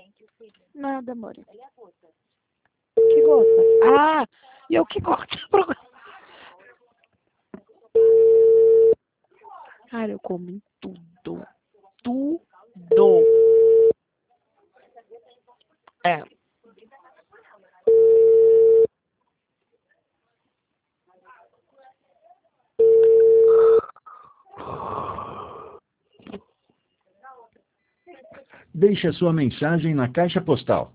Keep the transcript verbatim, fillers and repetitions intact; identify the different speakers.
Speaker 1: Nada, amor. Que gosta? Ah, e eu que gosto. Cara, eu comi tudo. Tudo. É.
Speaker 2: Deixe a sua mensagem na caixa postal